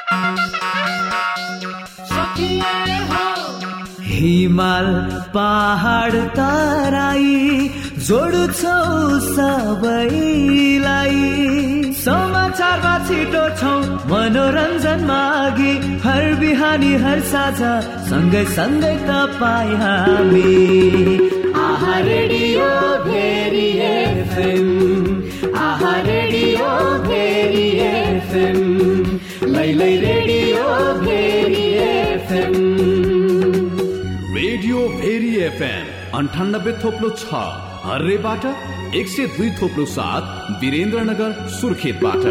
हिमाल पहाड तराई जोड्छौ सबैलाई, समाचारमा छिटो छौ मनोरञ्जनमा अघि, हर बिहानी हर साझा सँगै सँगै तपाईँ हामी। आहा रेडियो भेरी एफएम, आहा रेडियो भेरी एफएम, लै radio Bheri FM. Radio Bheri FM 98.6 हर्रेबाट, 102.7 वीरेन्द्रनगर सुर्खेतबाट।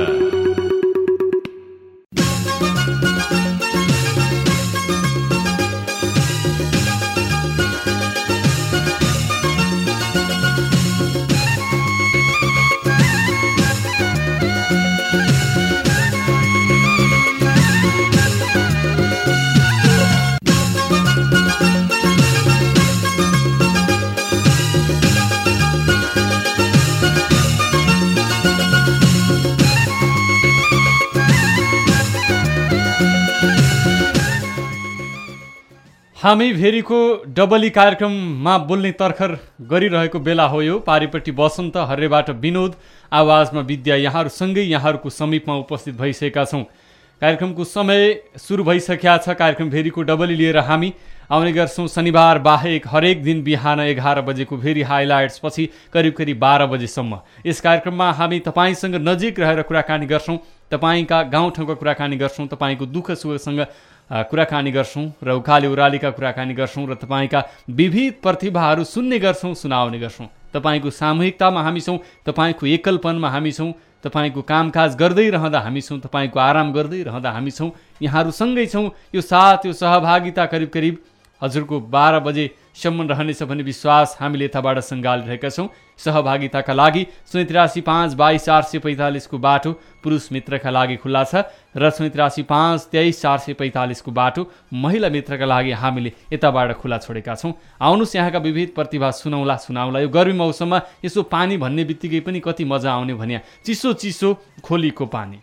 हामी भेरीको डबली कार्यक्रममा बोल्ने तर्खर गरिरहेको बेला हो यो। पारिपट्टि बसन्त, हर्रेबाट विनोद, आवाजमा विद्या, यहाँहरूसँगै यहाँहरूको समीपमा उपस्थित भइसकेका छौँ। कार्यक्रमको समय सुरु भइसकेका छ। कार्यक्रम भेरीको डबली लिएर हामी आउने गर्छौँ शनिबार बाहेक हरेक दिन बिहान 11 बजेको भेरी हाइलाइट्स पछि करिब 12 बजेसम्म। यस कार्यक्रममा हामी तपाईँसँग नजिक रहेर कुराकानी गर्छौँ, तपाईँका गाउँठाउँका कुराकानी गर्छौँ, तपाईँको दुःख सुखसँग कुराकानी गर्छौँ र उकाली उरालीका कुराकानी गर्छौँ र तपाईँका विविध प्रतिभाहरू सुन्ने गर्छौँ, सुनाउने गर्छौँ। तपाईँको सामूहिकतामा हामी छौँ, तपाईँको एकलपनमा हामी छौँ, तपाईँको कामकाज गर्दै रहँदा हामी छौँ, तपाईँको आराम गर्दै रहँदा हामी छौँ, यहाँहरूसँगै छौँ। यो साथ, यो सहभागिता करिब हजुरको 12 बजेसम्म रहनेछ भन्ने विश्वास हामीले यताबाट सङ्घालिरहेका छौँ। सहभागिताका लागि 083522445 को बाटो पुरुष मित्रका लागि खुल्ला छ र 08352234445 को बाटो महिला मित्रका लागि हामीले यताबाट खुल्ला छोडेका छौँ। आउनुहोस्, यहाँका विविध प्रतिभा सुनाउला। यो गर्मी मौसममा यसो पानी भन्ने बित्तिकै पनि कति मजा आउने भन्या चिसो चिसो खोलीको पानी।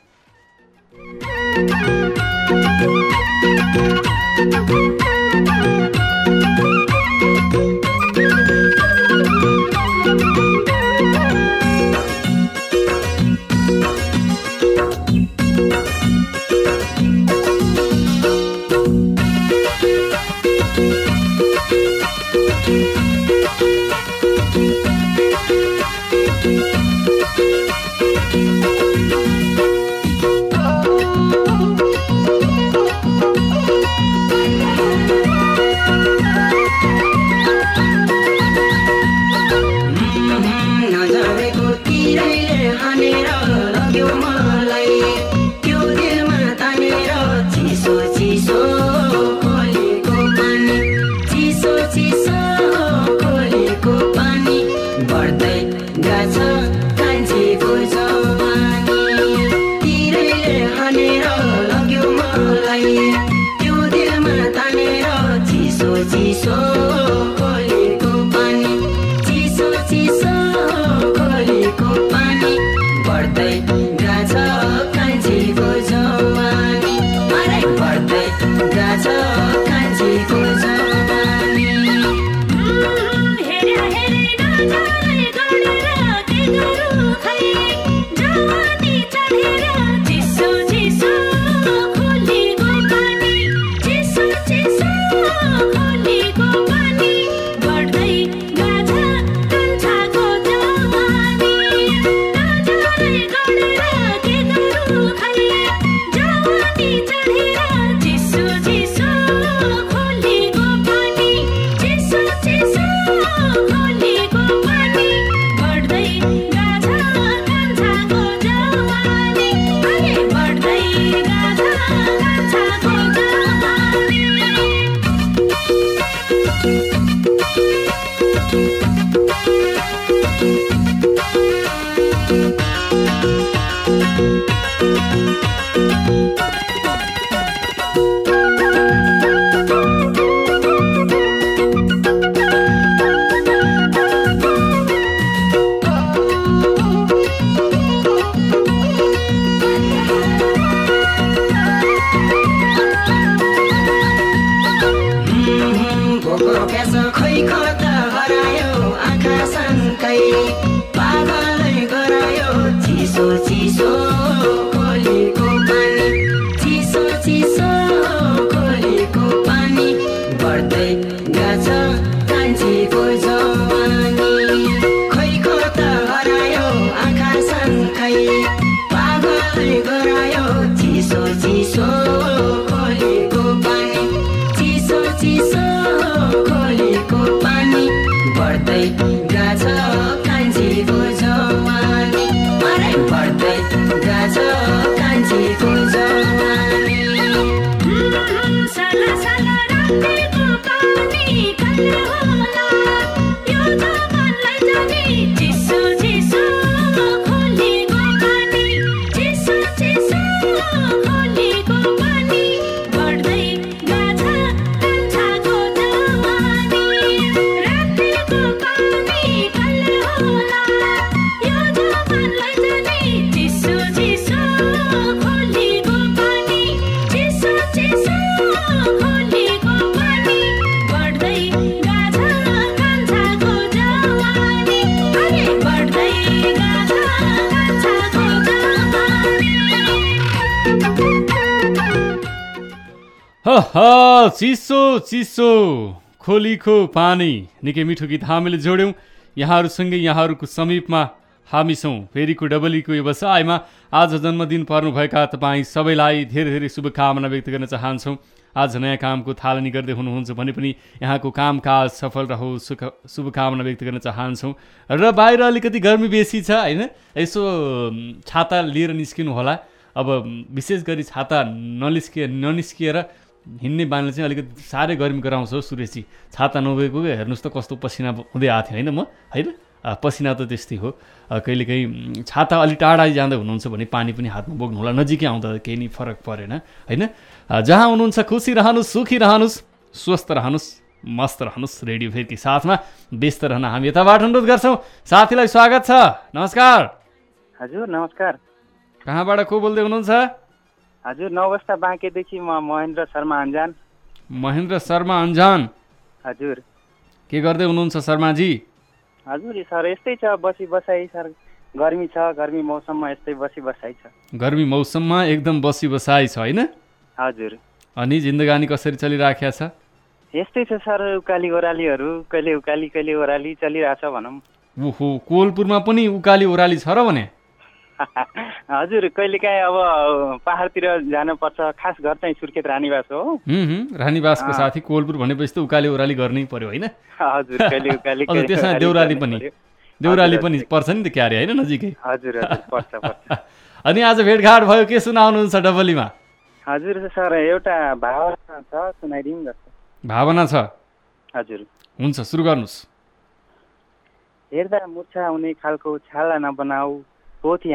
चिसो चिसो खोलीको पानी निकै मिठो गीत हामीले जोड्यौँ यहाँहरूसँगै यहाँहरूको समीपमा हामी छौँ फेरिको डबलीको व्यवसायमा। आज जन्मदिन पर्नुभएका तपाईँ सबैलाई धेरै धेरै शुभकामना व्यक्त गर्न चाहन्छौँ। आज नयाँ कामको थालनी गर्दै हुनुहुन्छ भने पनि यहाँको कामकाज सफल रहोस् शुभकामना व्यक्त गर्न चाहन्छौँ। र बाहिर अलिकति गर्मी बेसी छ होइन, यसो छाता लिएर निस्किनु होला। अब विशेष गरी छाता ननिस्किएर हिँड्ने बानीले चाहिँ अलिकति साह्रै गर्मी गराउँछ हो सुरेशजी। छाता नभएको हेर्नुहोस् त कस्तो पसिना हुँदै आएको थियो होइन म होइन, पसिना त त्यस्तै हो। कहिलेकाहीँ छाता अलिक टाढा जाँदै हुनुहुन्छ भने पानी पनि हातमा बोक्नु होला, नजिकै आउँदा केही नि फरक परेन होइन। जहाँ हुनुहुन्छ खुसी रहनुहोस्, सुखी रहनुहोस्, स्वस्थ रहनुहोस्, मस्त रहनुहोस्। रेडियो फेरकै साथमा व्यस्त रहन हामी यताबाट अनुरोध गर्छौँ। साथीलाई स्वागत छ, नमस्कार। हजुर नमस्कार। कहाँबाट को बोल्दै हुनुहुन्छ? हजुर नौबस्ता बाँकेदेखि म महेन्द्र शर्मा अन्जान। महेन्द्र शर्मा अन्जान, हजुर के गर्दै हुनुहुन्छ शर्माजी? हजुर सर यस्तै छ, बसी बसाइ सर। गर्मी छ, गर्मी मौसममा यस्तै बसी बसाइ छ। गर्मी मौसममा एकदम बसी बसाइ छ होइन? हजुर। अनि जिन्दगानी कसरी चलिराखेको छ? यस्तै छ सर, उकाली ओह्रालीहरू, कहिले उकाली कहिले ओह्राली चलिरहेछ भनौँ। ओहो, कोलपुरमा पनि उकाली ओह्राली छ र भने? हजुर कहिलेकाहीँ अब पहाडतिर जानुपर्छ, खास घर चाहिँ सुर्खेत रानीवास हो। रानीवासको साथी कोलपुर भनेपछि त उकाली ओह्राली गर्नै पर्यो होइन? हजुर कहिले उकाली त्यसमा देउराली पनि पर्छ नि त क्यारे होइन, नजिकै। हजुर पर्छ। अनि आज भेटघाट भयो, के सुनाउनुहुन्छ डबलीमा? हजुर सर एउटा भावना छ, सुनाइदिउँ जस्तो। भावना छ? हजुर हुन्छ, सुरु गर्नुहोस्। हेर्दा मुर्छा हुने खालको छाला नबनाऊ, पोथी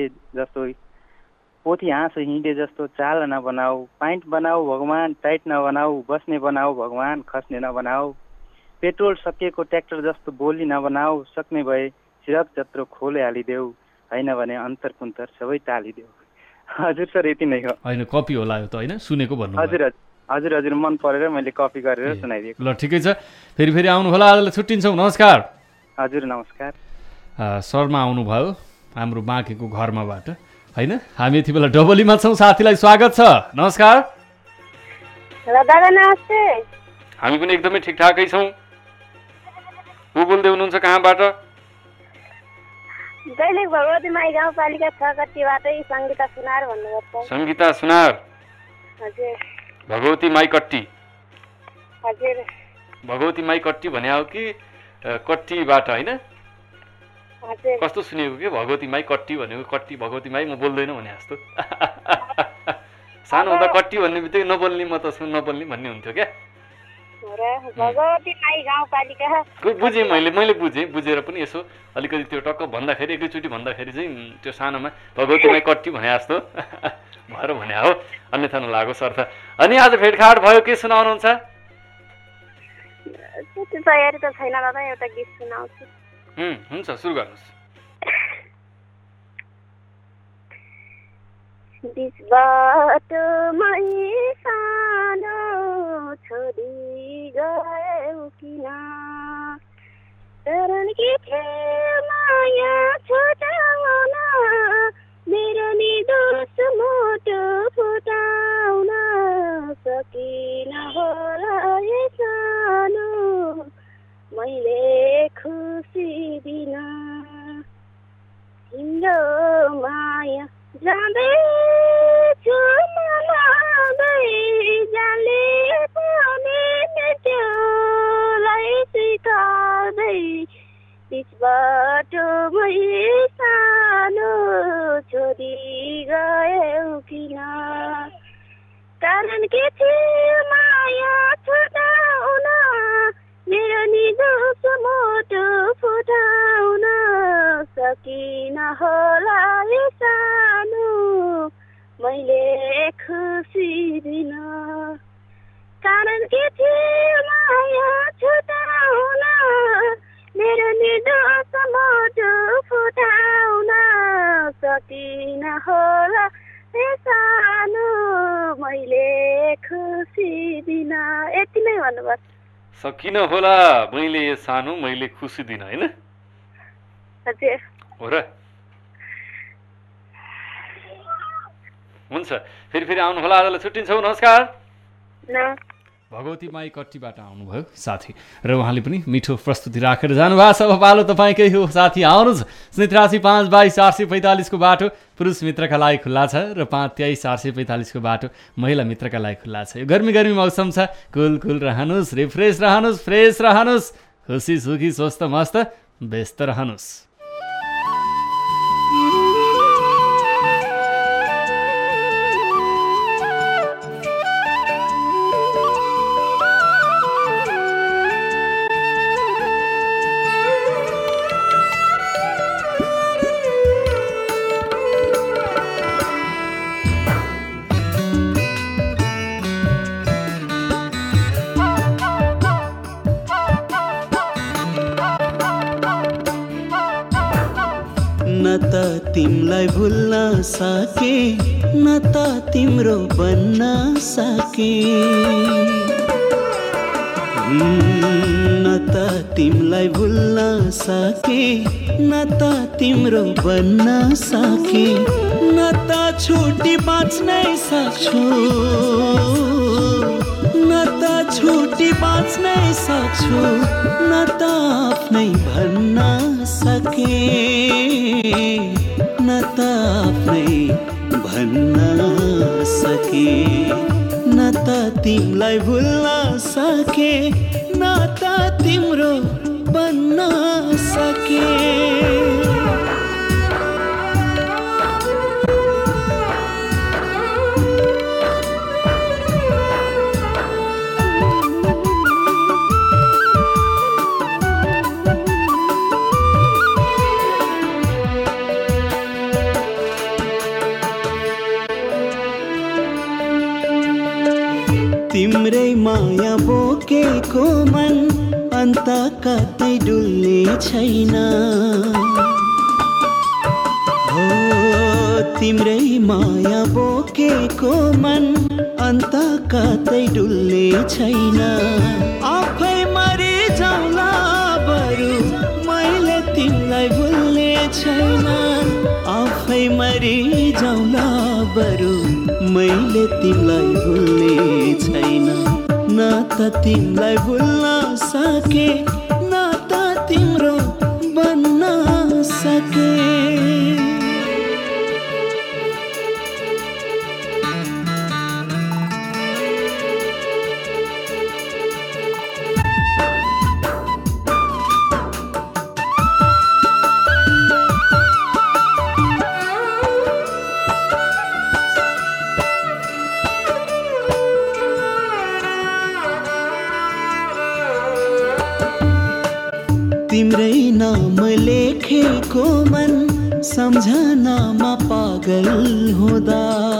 हाँसो हिँडे जस्तो चाल नबनाऊ, पाइन्ट बनाऊ भगवान, टाइट नबनाऊ, बस्ने बनाऊ भगवान, खस्ने नबनाऊ, पेट्रोल सकिएको ट्र्याक्टर जस्तो बोली नबनाऊ, सक्ने भए सिरक जत्रो खोले हालिदेऊ, होइन भने अन्तर कुन्तर सबै टालिदेऊ। हजुर सर यति नै हो। होइन कपी होला यो त होइन, सुनेको भन्नु? हजुर मन परेर मैले कपी गरेर सुनाइदिएको। ल ठिकै छ, फेरि आउनु होला। आजलाई छुट्टिन्छौँ, नमस्कार। हजुर नमस्कार। शर्मा आउनुभयो हाम्रो बाँकेको घरमाबाट होइन। हामी यति बेला डबलीमा छौँ, साथीलाई स्वागत छ, नमस्कार। हेलो दादा नमस्ते। हामी पनि एकदमै ठिकठाकै छौँ। को बोल्दै हुनुहुन्छ, कहाँबाट? दैलेख भगवती माई गाउँपालिका 6 कट्टीबाटै सङ्गीता सुनार भन्नुपर्छ। सङ्गीता सुनार? हजुर। भगवती माई कट्टी? हजुर। भगवती माई कट्टी भने हो कि कट्टीबाट होइन? हजुर। कस्तो सुनेको कि भगवती माई कट्टी भनेको, कट्टी भगवती माई म बोल्दैन भने जस्तो। सानो हुँदा कट्टी भन्ने बित्तिकै नबोल्ने, म त नबोल्ने भन्ने हुन्थ्यो क्या। भगवती माई गाउँपालिका बुझेँ, मैले बुझेर पनि यसो अलिकति त्यो टक्क भन्दाखेरि, एकैचोटि भन्दाखेरि चाहिँ त्यो सानोमा भगवती माई कट्टी भने जस्तो भएर भने हो, अन्यथा नलागोस् अर्थ। अनि आज भेटघाट भयो, के सुनाउनुहुन्छ? त्यति तयारी त छैन दादा, एउटा गीत सुनाउँछु। हुन्छ, सुरु गर्नुहोस्। बिच बाटोमै सानो छोडी गयौ किन, कारण के थियो माया छुटाउन, मेरो निर्दोष मुटु फुटाउन सकिन होला यो सानो मैले खुसी दिन, तिम्रो माया जाँदैछु मनाउँदै जाले पनि मेट्योलाई स्वीकार्दै, बिच बाटोमै सानो छोडी गयौ किन, कारण के थियो माया छुटाउन, मेरो निर्दोष मुटु फुटाउन सकिन होला यो सानो मैले खुसी दिन, कारण के थियो माया छुटाउन, मेरो निर्दोष मुटु फुटाउन सकिन होला यो सानो मैले खुसी दिन। यति नै भन्नुपर्छ। सकिन होला मैले यो सानो मैले खुसी दिन होइन? हजुर हो र? हुन्छ, फेरि आउनु होला। आजलाई छुट्टिन्छौँ, नमस्कार। भगवती माई कट्टीबाट आउनुभयो साथी र उहाँले पनि मिठो प्रस्तुति राखेर जानुभएको छ। अब पालो तपाईँकै हो साथी, आउनुहोस्। 83524445 को बाटो पुरुष मित्रका लागि खुल्ला छ र 534445 को बाटो महिला मित्रका लागि खुल्ला छ। यो गर्मी मौसम छ, कुल रहनुहोस्, रिफ्रेस रहनुहोस्, फ्रेस रहनुहोस्, खुसी सुखी स्वस्थ मस्त व्यस्त रहनुहोस्। न त तिमलाई भुल्न सके न त तिम्रो बन्न सके, न त तिमलाई भुल्न सके न त तिम्रो बन्न सके, न त छुटी बाँच्नै सक्छु, न त छुटी बाँच्नै सक्छु, न त आफ्नै भन्न सके, न त आफ्नै भन्न सके, न त तिमलाई भुल्न सके न त तिम्रो बन्न सके। तिम्रै माया बोकेको मन अन्त कतै डुल्ने छैन, हो तिम्रै माया बोकेको मन अन्त कतै डुल्ने छैन, आफै मरि जाउँला बरु मैले तिमीलाई भुल्ने छैन, आफै मरि जाउँला बरु मैले तिमीलाई भुल्ने छैन, न त तिमीलाई भुल्न सके न त तिम्रो बन्न सके। तिम्रै नाम लेखेको मन सम्झनामा पागल हुँदा,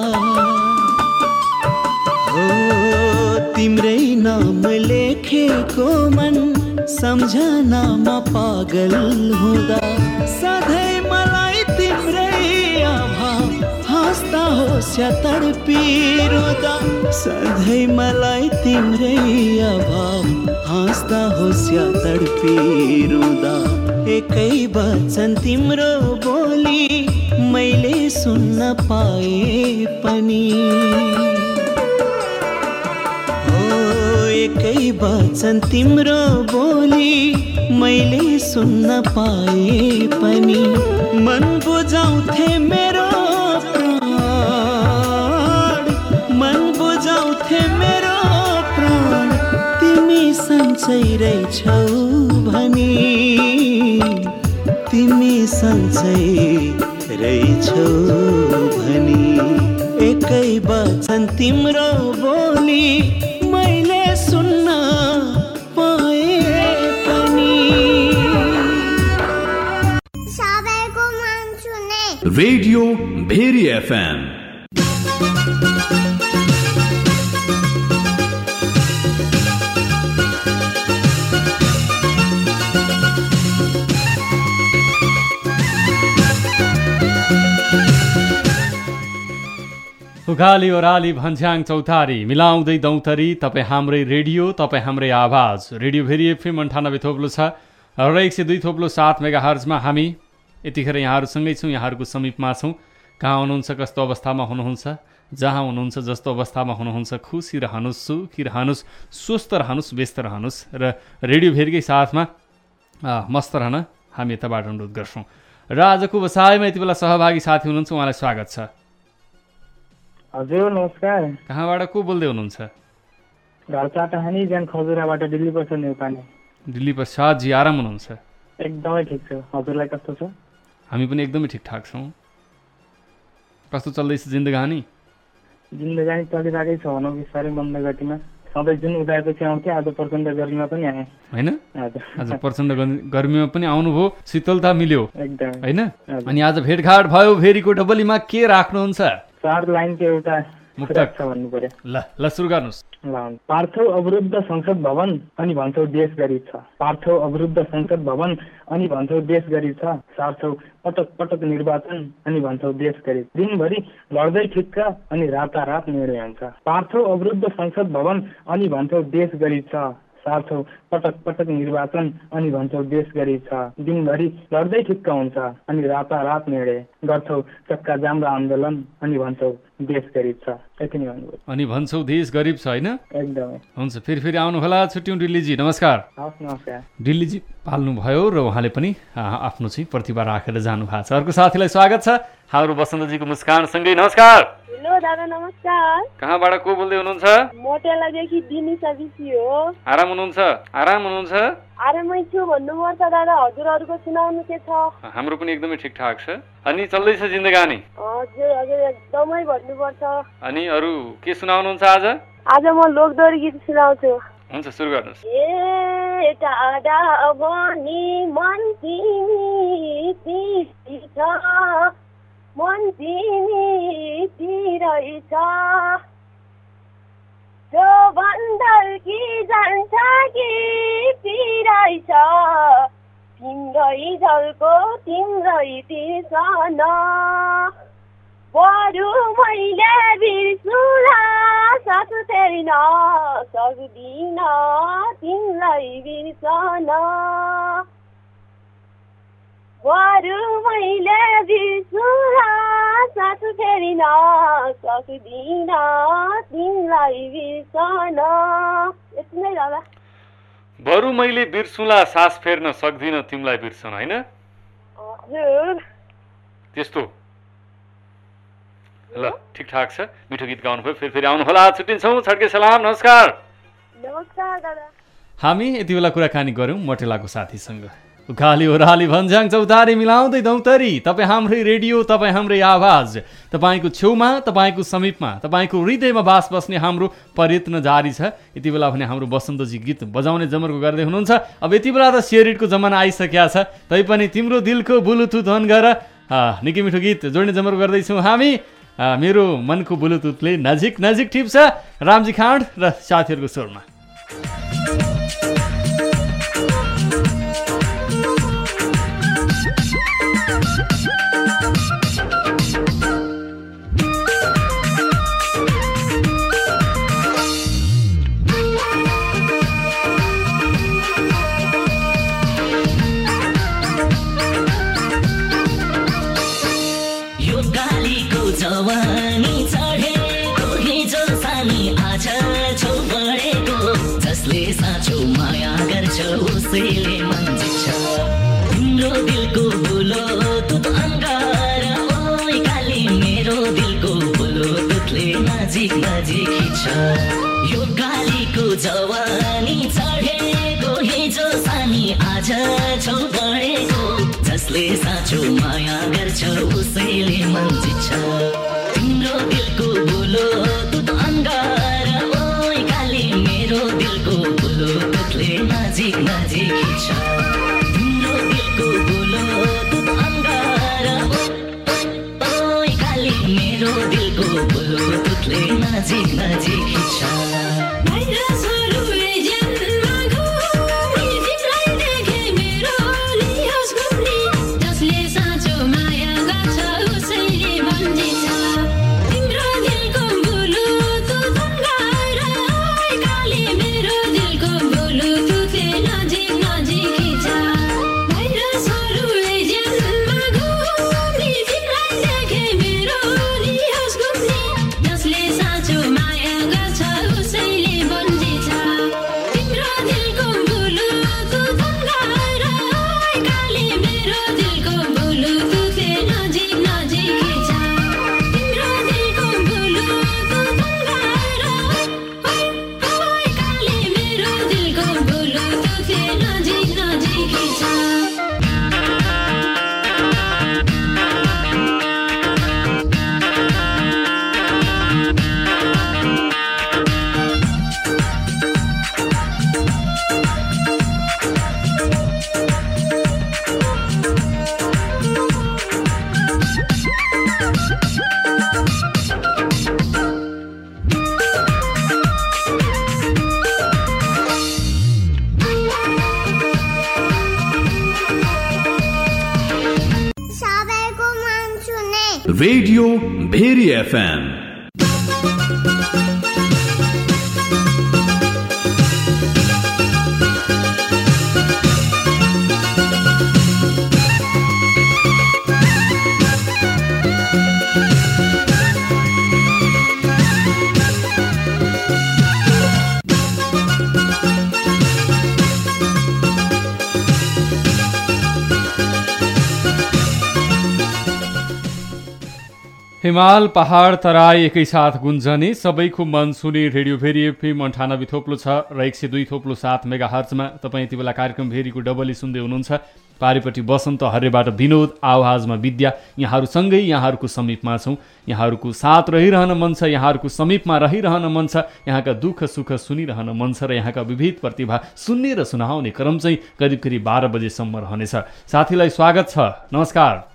हो तिम्रै नाम लेखेको मन सम्झनामा पागल हुँदा, सधैँ मलाई तिम्रै अभाव हाँस्दा होस् या तडपी रुँदा, सधैँ मलाई तिम्रै अभाव हाँस्दा होस् या तडपी रुँदा, एकै वचन तिम्रो बोली मैले सुन्न पाए पनि, हो एकै वचन तिम्रो बोली मैले सुन्न पाए पनि, मन बुझाउँथे मेरो प्राण, मन बुझाउँथे मेरो प्राण, तिमी सन्चै रहेछौ भनी, तिमी सन्चै रहेछौ भनी, एकै वचन तिम्रो बोली मैले सुन्न पाए पनि। सबैको मन सुने रेडियो भेरी एफएम। उकाली ओह्राली भन्स्याङ चौतारी मिलाउँदै दौतरी, तपाईँ हाम्रै रेडियो, तपाईँ हाम्रै आवाज। रेडियो भेरी एफएम 98.6 र 102.7 मेगाहर्जमा हामी यतिखेर यहाँहरूसँगै छौँ, यहाँहरूको समीपमा छौँ। कहाँ हुनुहुन्छ, कस्तो अवस्थामा हुनुहुन्छ, जहाँ हुनुहुन्छ, जस्तो अवस्थामा हुनुहुन्छ, खुसी रहनुहोस्, सुखी रहनुहोस्, स्वस्थ रहनुहोस्, व्यस्त रहनुहोस् र रेडियो भेरीकै साथमा मस्त रहन हामी यताबाट अनुरोध गर्छौँ। र आजको बसाइमा यति बेला सहभागी साथी हुनुहुन्छ, उहाँलाई स्वागत छ। हजुर नमस्कार। कहाँबाट को बोल्दै हुनुहुन्छ? घर चाटाहानी ज्यान खजुराबाट दिल्ली प्रसाद नेपाली। दिल्ली प्रसादजी आराम हुनुहुन्छ? एकदमै ठिक छ। हजुरलाई कस्तो छ? हामी पनि एकदमै ठिकठाक छौँ। कस्तो चल्दैछ जिन्दगानी? जिन्दगानी चलिरहेकै छ भनौँ, बिस्तारै मन्द गतिमा। सधैँ जुन उदाएपछि आउँथ्यो, आज प्रचण्ड गर्मीमा पनि आएँ होइन? आज प्रचण्ड गर्मीमा पनि आउनुभयो, शीतलता मिल्यो एकदम होइन? अनि आज भेटघाट भयो भेरीको डबलीमा, के राख्नुहुन्छ? 4 लाइनको एउटा मुक्तक छ भन्नु पर्यो। ल सुरु गर्नुहोस्। पार्थौ अवरुद्ध संसद भवन अनि भन्छौ देश गरिब छ। पार्थौ अवरुद्ध संसद भवन अनि भन्छौ देश गरिब छ। सार्छौ पटक पटक निर्वाचन अनि भन्छौ देश गरिब। दिनभरि लड्दै ठिक्क अनि रातारात निर्णय हुन्छ। पार्थौ अवरुद्ध संसद भवन अनि भन्छौ देश गरिब छ। सार्छौ पटक पटक निर्वाचन अनि भन्छौ देश गरिब छ। दिनभरि लड्दै ठिक्क हुन्छ अनि रातारात निर्णय गर्छौ चक्का जाम र आन्दोलन अनि भन्छौ देश गरिब छ। यति नै भन्नुभयो। अनि भन्छौ देश गरिब छ होइन? एकदमै हुन्छ, फेरि आउनु होला। छुट्यौँ दिल्लीजी, नमस्कार। हस् नमस्कार। दिल्लीजी पाल्नुभयो र उहाँले पनि आफ्नो चाहिँ प्रतिभा राखेर जानु भएको छ। अर्को साथीलाई स्वागत छ, हाम्रो बसन्तजीको मुस्कानसँगै। नमस्कार। हेलो दादा नमस्कार। कहाँबाट को बोल्दै हुनुहुन्छ? मोटेलादेखि दिनिसा बिसी हो। आराम हुनुहुन्छ? आराम हुनुहुन्छ? आरामै छु भन्नुपर्छ दादा। हजुरहरूको सुनाउनु के छ? हाम्रो पनि एकदमै ठिकठाक छ। अनि चल्दैछ जिन्दगानी? हजुर हजुर एकदमै भन्नुपर्छ। अनि अरू के सुनाउनुहुन्छ आज? आज म लोकदोरी गीत सुनाउँछु। हुन्छ, सुरु गर्नुहोस्। ए टाढा भनी मन तिमी छ, मन तिमीतिरै छ। जो बन्दर कि जान्छ कि पिरै छ, तिम्रै झल्को तिम्रै तिर्सन। बरु मैले बिर्सुला साथ फेर्न सक्दिन तिमीलाई बिर्सन। बरु मैले बिर्सुला साथ फेर्न सक्दिन तिमीलाई बिर्सन। यति नै दादा। बरु मैले बिर्सुला सास फेर्न सक्दिन तिमीलाई बिर्सन होइन? हजुर त्यस्तो। ल ठिकठाक छ, मिठो गीत गाउनुभयो। फेरि आउनु होला। छुट्टिन्छौँ। छड्के सलाम। नमस्कार। नमस्कार दादा। हामी यति बेला कुराकानी गऱ्यौँ मोटेलाको साथीसँग। उकाली ओह्राली भन्ज्याङ चौतारी मिलाउँदै दौतरी। तपाईँ हाम्रै रेडियो, तपाईँ हाम्रै आवाज, तपाईँको छेउमा, तपाईँको समीपमा, तपाईँको हृदयमा बास बस्ने हाम्रो प्रयत्न जारी छ। यति बेला भने हाम्रो बसन्तजी गीत बजाउने जमर्को गर्दै हुनुहुन्छ। अब यति बेला त सेयरिटको जमाना आइसकेको छ, तैपनि तिम्रो दिलको ब्लुटुथ अन गर निकै मिठो गीत जोड्ने जमर्को गर्दैछौँ हामी। मेरो मनको ब्लुटुथले नजिक नजिक टिप्छ। रामजी खाँड र साथीहरूको स्वरमा। उसैले मन जित्छ। तिम्रो दिलको बुलोतुत अंगार ओइ काली मेरो दिलको बुलोतुतले नजिक नजिक खिच्छ। यो गालीको जवानी चढेको हिजो सानी आज छौ बढेको। जसले साँचो माया गर्छ उसैले मन जित्छ। तिम्रो दिलको बुलोतुत अंगार ओइ काली मेरो दिलको बुलोतुतले नजिक नजिक खिच्छ। तिम्रो दिलको बुलोतुत अंगार ओइ काली मेरो दिलको बुलोतुतले नजिक नजिक खिच्छ। Radio Bheri FM. हिमाल पहाड तराई एकैसाथ गुन्जने सबैको मन सुने रेडियो भेरी एफएम 98.6 र 102.7 मेगाहर्जमा तपाईँ यति बेला कार्यक्रम भेरीको डबली सुन्दै हुनुहुन्छ। पारिपट्टि बसन्त, हर्रेबाट विनोद, आवाजमा विद्या। यहाँहरूसँगै यहाँहरूको समीपमा छौँ। यहाँहरूको साथ रहिरहन मन छ, यहाँहरूको समीपमा रहिरहन मन छ, यहाँका दुःख सुख सुनिरहन मन छ र यहाँका विविध प्रतिभा सुन्ने र सुनाउने क्रम चाहिँ करिब करिब 12 बजेसम्म रहनेछ। साथीलाई स्वागत छ। नमस्कार।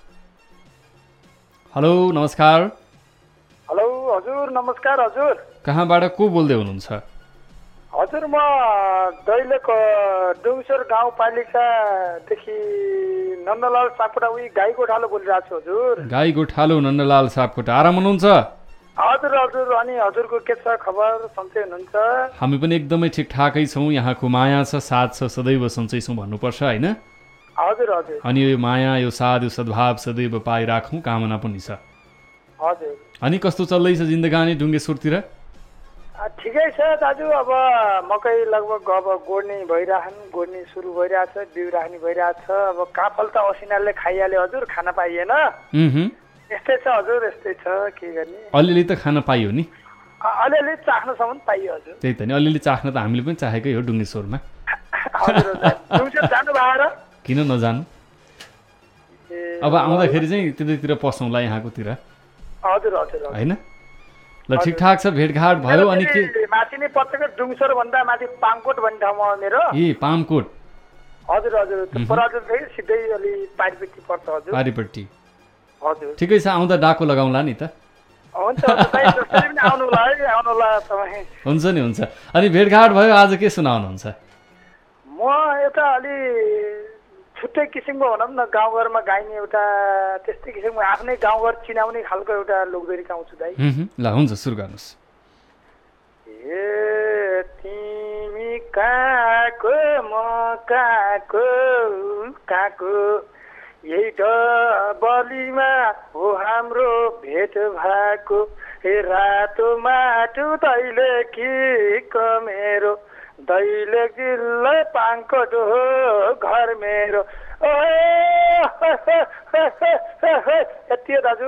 हेलो, नमस्कार। हेलो हजुर, नमस्कार हजुर। कहाँबाट को बोल्दै हुनुहुन्छ? हजुर, म दैलेख डुङसर गाउँपालिकादेखि नन्दलाल सापकोटा गाई गोठालो बोलिरहेको छु हजुर। गाई गोठालो नन्दलाल सापकोटा, आराम हुनुहुन्छ? हजुर हजुर। अनि हजुरको के छ खबर, सन्चै हुनुहुन्छ? हामी पनि एकदमै ठिकठाकै छौँ। यहाँको माया छ, साथ छ, सदैव सन्चै छौँ भन्नुपर्छ होइन? हजुर हजुर। अनि यो माया, यो साथ, यो सद्भाव सदैव पाइराखौँ कामना पनि छ। हजुर। अनि कस्तो चल्दैछ जिन्दगानी डुङ्गेश्वरतिर? ठिकै छ दाजु। अब मकै लगभग अब गोड्ने सुरु भइरहेछ, बिउ राख्ने भइरहेछ। अब काफल त असिनाले खाइहाल्यो हजुर, खान पाइएन। यस्तै छ हजुर, यस्तै छ, के गर्ने। अलिअलि त खान पाइयो नि? अलिअलि चाख्नसम्म पाइयो हजुर। त्यही त नि, अलिअलि चाख्न त हामीले पनि चाहेकै हो डुङ्गेश्वरमा। हजुर डुङ्गेश्वर जानु भएर किन नजानु? अब आउँदाखेरि चाहिँ त्यतैतिर पसौँला यहाँकोतिर। हजुर हजुर होइन? ल ठिकठाक छ, भेटघाट भयो। अनि के माथि नै पर्छ डुङसर भन्दा माथि पामकोट भन्ने ठाउँमा मेरो। ए पामकोट। हजुर हजुर। पराजुदेखि सिधै अलि पारिपट्टि पर्छ हजुर। पारिपट्टि। हजुर। ठिकै छ, आउँदा डाको लगाउँला नि त। हुन्छ आउनुला है, आउनुला तपाईँ। हुन्छ नि, हुन्छ। अनि भेटघाट भयो, आज के सुनाउनुहुन्छ? म एउटा अलि छुट्टै किसिमको भनौँ न, गाउँघरमा गाइने एउटा त्यस्तै किसिमको आफ्नै गाउँघर चिनाउने खालको एउटा लोकदोरी गाउँछु दाइ। ल हुन्छ, सुरु गर्नुहोस्। ए तिमी कहाँको म कहाँको कहाँको, यही डबलीमा हो हाम्रो भेट भएको। ए रातो माटो दैले कि मेरो, दैले जिल्लै पाङकोट हो घर मेरो। यति हो दाजु।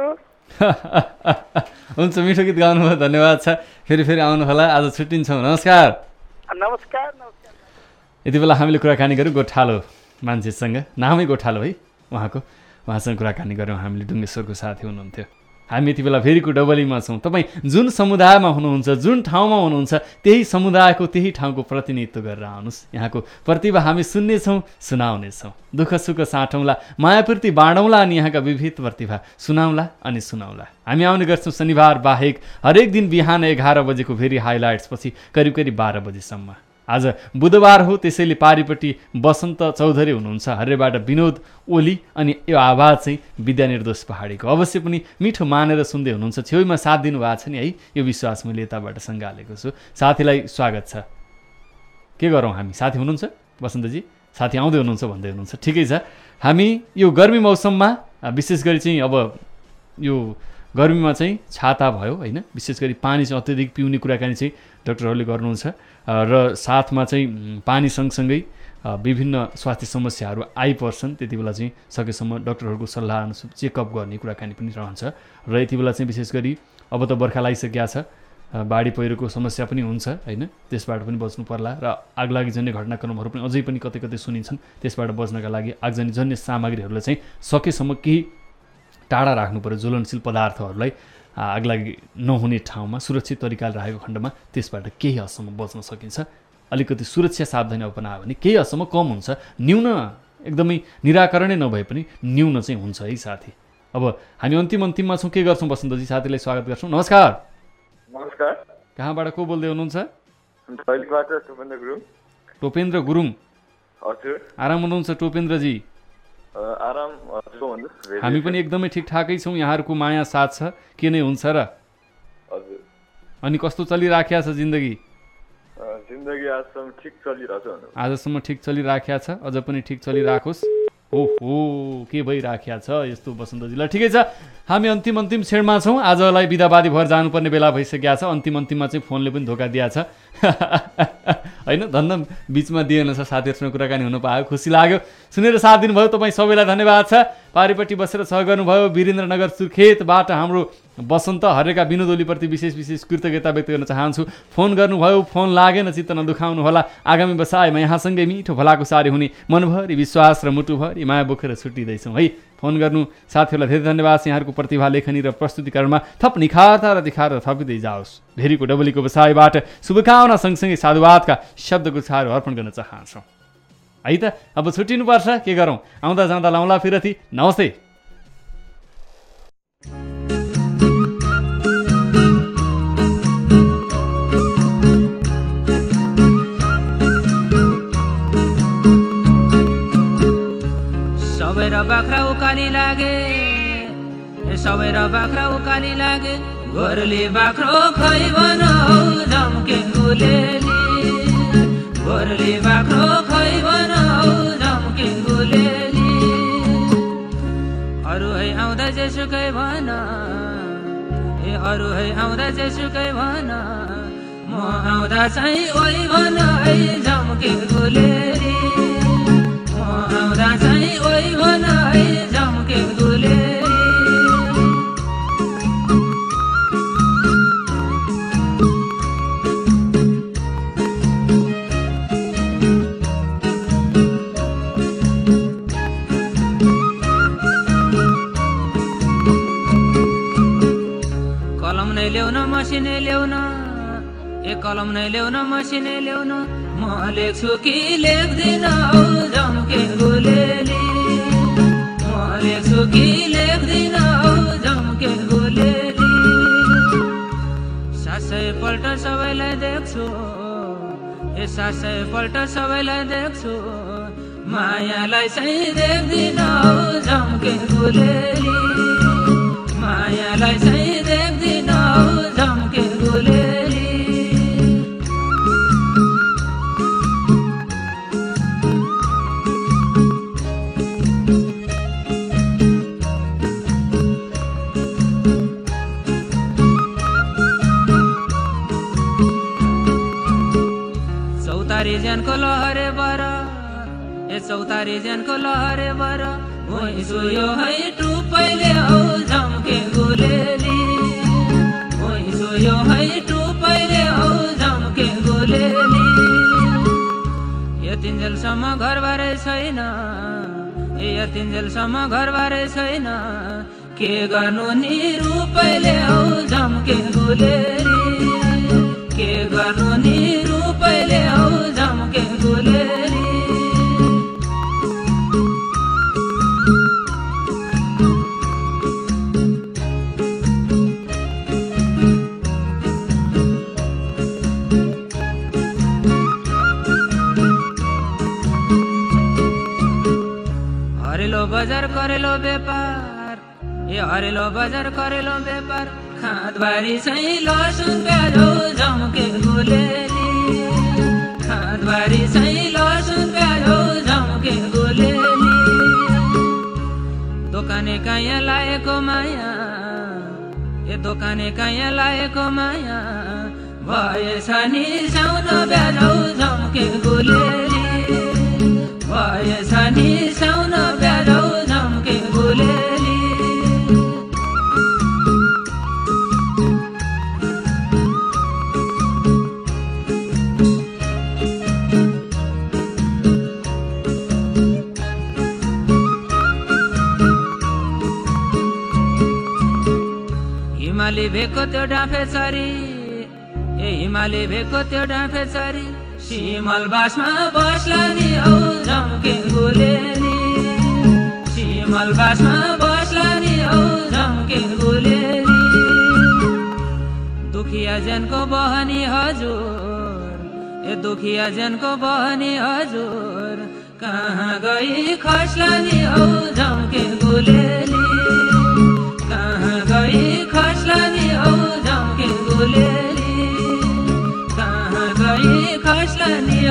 हुन्छ, मिठो गीत गाउनुभयो, धन्यवाद छ। फेरि आउनु होला, आज छुट्टिन्छौँ। नमस्कार। नमस्कार नमस्कार। यति बेला हामीले कुराकानी गऱ्यौँ गोठालो मान्छेसँग, नामै गोठालो है उहाँसँग कुराकानी गऱ्यौँ। हामीले डुङ्गेश्वरको साथी हुनुहुन्थ्यो। हामी यति बेला भेरीको डबलीमा छौँ। तपाईँ जुन समुदायमा हुनुहुन्छ, जुन ठाउँमा हुनुहुन्छ, त्यही समुदायको त्यही ठाउँको प्रतिनिधित्व गरेर आउनुहोस्। यहाँको प्रतिभा हामी सुन्नेछौँ, सुनाउनेछौँ। दुःख सुख साटौँला, मायापूर्ति बाँडौँला, अनि यहाँका विविध प्रतिभा सुनाउला अनि सुनाउला। हामी आउने गर्छौँ शनिबार बाहेक हरेक दिन बिहान 11 बजेको भेरी हाइलाइट्स पछि करिब 12 बजेसम्म। आज बुधबार हो, त्यसैले पारिपट्टि बसन्त चौधरी हुनुहुन्छ, हर्रेबाट विनोद ओली, अनि यो आवाज चाहिँ विद्या निर्दोष पहाडीको। अवश्य पनि मिठो मानेर सुन्दै हुनुहुन्छ, छेउमा साथ दिनुभएको छ नि है, यो विश्वास मैले यताबाट सङ्घालेको छु। साथीलाई स्वागत छ। के गरौँ हामी? साथी हुनुहुन्छ बसन्तजी? साथी आउँदै हुनुहुन्छ भन्दै हुनुहुन्छ, ठिकै छ। हामी यो गर्मी मौसममा विशेष गरी चाहिँ अब यो गर्मीमा चाहिँ छाता भयो होइन, विशेष गरी पानी चाहिँ अत्यधिक पिउने कुराकानी चाहिँ डाक्टरहरूले गर्नुहुन्छ, र साथमा चाहिँ पानी सँगसँगै विभिन्न स्वास्थ्य समस्याहरू आइपर्छन्। त्यति बेला चाहिँ सकेसम्म डाक्टरहरूको सल्लाह अनुसार चेकअप गर्ने कुराकानी पनि रहन्छ। र यति बेला चाहिँ विशेष गरी अब त बर्खा लागिसकेका छ, बाढी पहिरोको समस्या पनि हुन्छ होइन, त्यसबाट पनि बच्नु पर्ला। र आगलागीजन्य घटनाक्रमहरू पनि अझै पनि कतै कतै सुनिन्छन्। त्यसबाट बच्नका लागि आगजनीजन्य सामग्रीहरूलाई चाहिँ सकेसम्म केही टाढा राख्नु पर्यो। ज्वलनशील पदार्थहरूलाई आगलागी नहुने ठाउँमा सुरक्षित तरिकाले राखेको खण्डमा त्यसबाट केही हदसम्म बच्न सकिन्छ। अलिकति सुरक्षा सावधानी अपनायो भने केही हदसम्म कम हुन्छ। न्यून एकदमै निराकरणै नभए पनि न्यून चाहिँ हुन्छ है साथी। अब हामी अन्तिममा छौँ, के गर्छौँ बसन्तजी? साथीलाई स्वागत गर्छौँ। नमस्कार। नमस्कार। कहाँबाट को बोल्दै हुनुहुन्छ? टोपेन्द्र गुरुङ। टोपेन्द्र गुरुङ, हजुर। आराम हुनुहुन्छ टोपेन्द्रजी? आराम छु भन्नु हामी पनि एकदमै ठिकठाकै छौँ यहाँहरूको माया साथ छ के नै हुन्छ र हजुर अनि कस्तो चलिराखेको छ जिन्दगी आजसम्म ठिक चलिरहेछ आजसम्म ठिक चलिराखेको छ अझ पनि ठिक चलिराखोस् ओहो के भइराखेको छ यस्तो बसन्तजीलाई ठिकै छ हामी अन्तिम क्षणमा छौँ आजलाई बिदाबादी भएर जानुपर्ने बेला भइसकेको छ अन्तिममा चाहिँ फोनले पनि धोका दिएको छ होइन धन्न बिचमा दिएन छ साथीहरूसँग कुराकानी हुन पायो खुसी लाग्यो सुनेर साथ दिनुभयो तपाईँ सबैलाई धन्यवाद छ पारिपट्टि बसेर सहयोग गर्नुभयो वीरेन्द्रनगर सुर्खेतबाट हाम्रो बसन्त हरेका विनोद ओलीप्रति विशेष कृतज्ञता व्यक्त गर्न चाहन्छु फोन गर्नुभयो फोन लागेन चित्त नदुखाउनु होला आगामी बसाइमा यहाँसँगै मिठो भलाको सारी हुने मनभरि विश्वास र मुटुभरि माया बोकेर छुट्टिँदैछौँ है फोन गर्नु साथीहरूलाई धेरै धन्यवाद यहाँहरूको प्रतिभा लेखनी र प्रस्तुतिकरणमा थप निखारता र दिखार थपिँदै जाओस् भेरीको डबलीको बसाइबाट शुभकामना सँगसँगै साधुवादका शब्दगुच्छाहरू अर्पण गर्न चाहन्छौँ है त अब छुट्टिनुपर्छ के गरौँ आउँदा जाँदा लाउँला फिरती नमस्ते सबै र बाख्रा उकाली लागे सबै र बाख्रा उकाली लागे गोरुले बाख्रो खै बनाऊ झम्के गुलेली गोरुले बाख्रो खै बनाऊ झम्के गुलेली अरू है आउँदा जेसुकै भन अरू है आउँदा जेसुकै भन म आउँदा चाहिँ ओइ भन है झम्के गुलेली म आउँदा चाहिँ ओइ भन है झम्के गुलेली मसिने ल्याउन कलम नै ल्याउन मसिने ल्याउन म लेख्छु कि लेख्दिन औ झम्के गुलेली म लेख्छु कि लेख्दिन औ झम्के गुलेली 700 पल्ट सबैलाई देख्छु 700 पल्ट सबैलाई देख्छु मायालाई चाहिँ देख्दिन औ झम्के गुलेली मायालाई चाहिँ देख्दिन औ झम्के गुलेली चौतारी ज्यानको लहरे बर चौतारी ज्यानको लहरे बर भुइँसु यो है टुपैले औ झम्के गुलेली भुइँसु यो है टुपैले औ झम्के गुलेली यतिन्जेलसम्म घरबारै छैन यतिन्जेलसम्म घरबारै छैन के गर्नु नि रुपैले औ झम्के गुलेली के गर्नु नि रुपैले औ झम्के गुलेली बजार करेलो व्यापार हरेलो बजार करेलो व्यापार खाँदबारी चाहिँ लसुन प्याज झम्के गुलेली खाँदबारी चाहिँ लसुन प्याज झम्के गुलेली दोकाने काया लाएको माया दोकाने काया लाएको माया भएछ नि साउन प्याज झम्के गुलेली भएछ नि साउन प्याज झम्के गुलेली हिमाली भेको त्यो डाँफेचरी हिमाली भेको त्यो डाँफेचरी सिमल बासमा बस्ला नि औ झम्के गुलेली सिमल बासमा बस्ला नि औ झम्के गुलेली दुखिया जनको बहनी हजुर दुखिया जनको बहनी हजुर कहाँ गई खस्लानी औ झम्के गुलेली कहाँ गई खस्लानी औ झम्के गुलेली कहाँ गई खस्लानी